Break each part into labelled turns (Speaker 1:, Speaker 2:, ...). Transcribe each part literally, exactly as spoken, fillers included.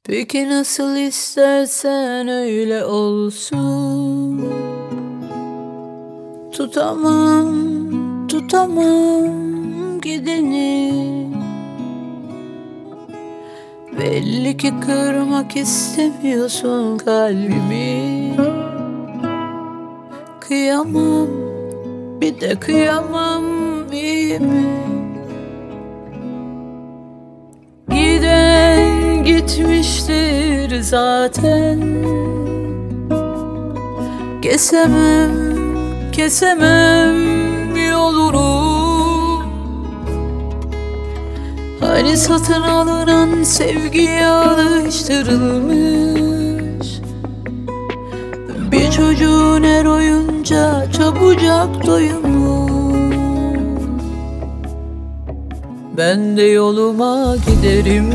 Speaker 1: Peki nasıl istersen öyle olsun. Tutamam, tutamam gideni. Belli ki kırmak istemiyorsun kalbimi. Kıyamam, bir de kıyamam, iyi mi? Giden gitmiştir zaten. Kesemem, kesemem yolunu. Hani satın alınan sevgiye alıştırılmış. Bir çocuğun her oyunca çabucak doyumu. Ben de yoluma giderim,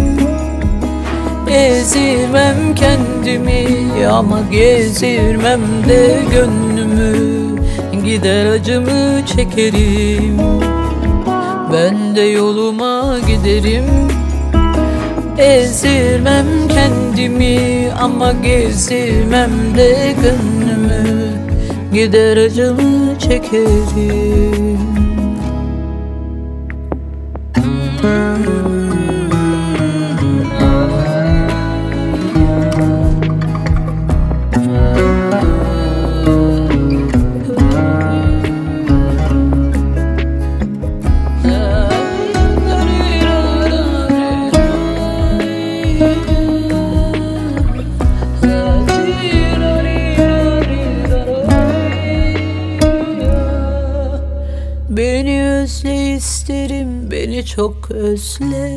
Speaker 1: ezirmem kendimi ama gezirmem de gönlümü. Gider acımı çekerim. Ben de yoluma giderim, ezirmem kendimi ama gezirmem de gönlümü. Gider acımı çekerim. Beni özle isterim, beni çok özle.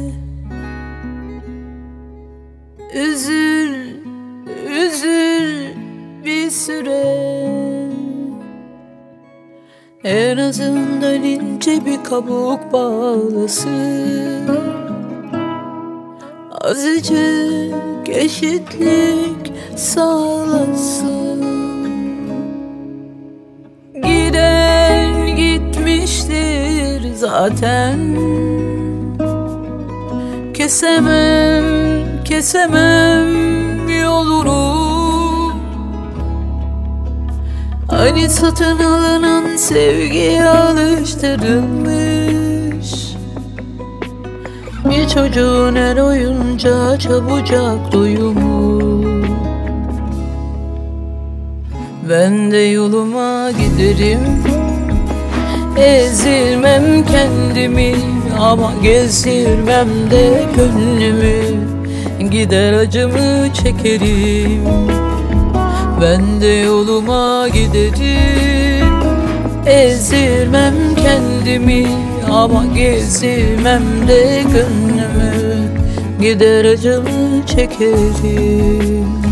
Speaker 1: Üzül, üzül bir süre. En azından ince bir kabuk bağlasın. Azıcık eşitlik sağlasın. Giden gitmiştir zaten. Kesemem, kesemem yolunu. Hani satın alınan sevgiye alıştırılmış. Bir çocuğun her oyunca çabucak doyumu. Ben de yoluma giderim, ezirmem kendimi ama gezirmem de gönlümü. Gider acımı çekerim. Ben de yoluma giderim, ezirmem kendimi ama gezirmem de gönlümü. Gider acımı çekerim.